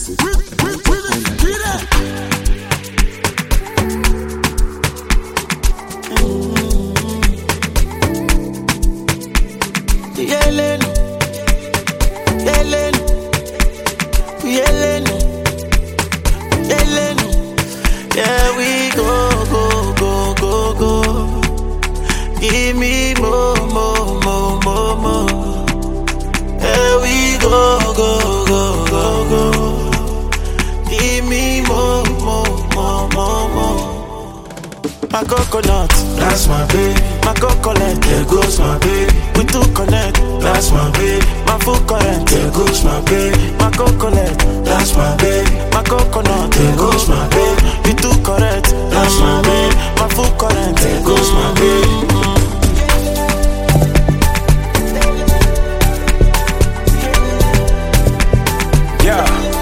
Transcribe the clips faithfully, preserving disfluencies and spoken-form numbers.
Yelling, yelling, yelling, yelling. Yeah, we go, go, go, go, go. Give me more, more, more, more, more. Yeah, we go, go, go, go, go. Give me more, more, more, more, more. My coconut, That's my baby. my coconut. There goes my baby. We two connect. That's my baby. My full current. There goes my baby. My coconut. That's my baby. My coconut. There goes my baby. We two correct. That's my baby. My full current. There goes my baby. Yeah.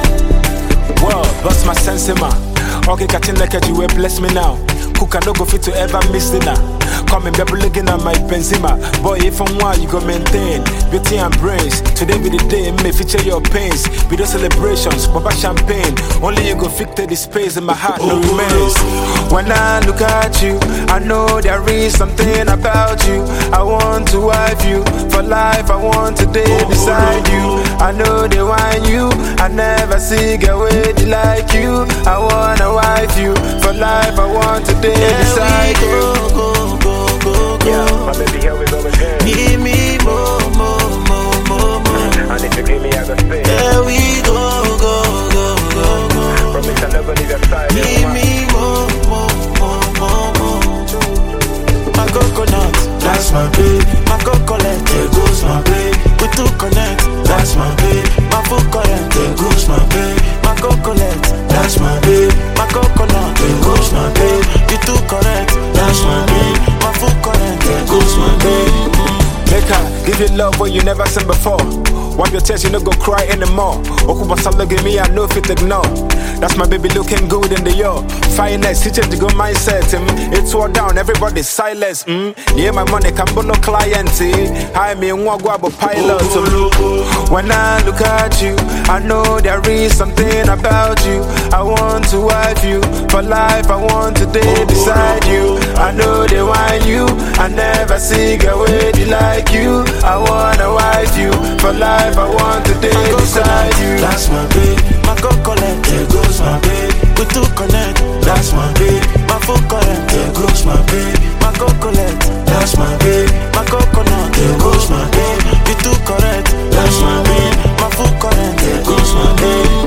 Well, bust my sense in my. Okay, catching like a you will bless me now. Who can no go fit to ever miss dinner? Come and be looking at my Benzema. Boy, if I'm one, you go maintain beauty and brains. Today be the day, may feature your pains. Be those celebrations, pop champagne. Only you go fit the space in my heart, no remains. When I look at you, I know there is something about you. I want to wife you for life. I want to day beside you. I know they want you. I never see a way like you. I wanna wife you for life. I want to day beside you. Go, go, go, go, go. Yeah, my baby, here we go again. Give me more, more, more, more, more. And if you give me, I go stay. There we go, go, go, go, go. Promise I never leave your side. Give me more, more, more, more, more. My coconut, That's my baby. my coconut. There goes my baby. We two connect. That's my baby. My full current. There goes my baby. My coconut. That's my baby. My coconut. There goes my baby. We two correct. That's my baby. My full current. There goes my baby. Make her give you love what you never seen before. Wipe your tears, you no go cry anymore. Okuba Salo give me, I know fit ignore. That's my baby looking good in the yo. Finest, he change the good mindset. Mm. It's all down, everybody's silence. Mm. Yeah, my money can no client. Hi, me and Wagwabo pilot. Mm. When I look at you, I know there is something about you. I want to wife you for life. I want to day beside you. I know they want you. I never see a way like you. I wanna wife you for life. I want to day beside you. That's my baby. My coconut. There goes my baby. We two connect. That's my baby. My full current. There goes my baby. My coconut. That's my baby. My coconut. There goes my baby. We two correct. That's my baby. My full current. There goes my baby.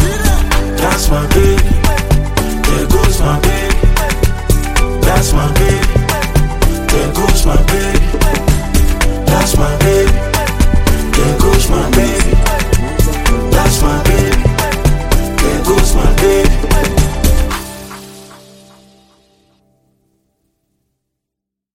That's my baby. There goes my baby. That's my baby. There goes my baby. That's my baby.